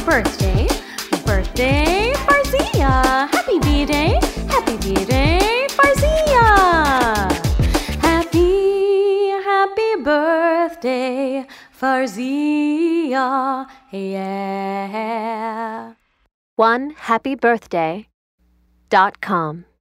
birthday. Birthday, Farzia. Happy B-Day. Happy B-Day, Farzia. Happy birthday, Farzia. Yeah. OneHappyBirthday.com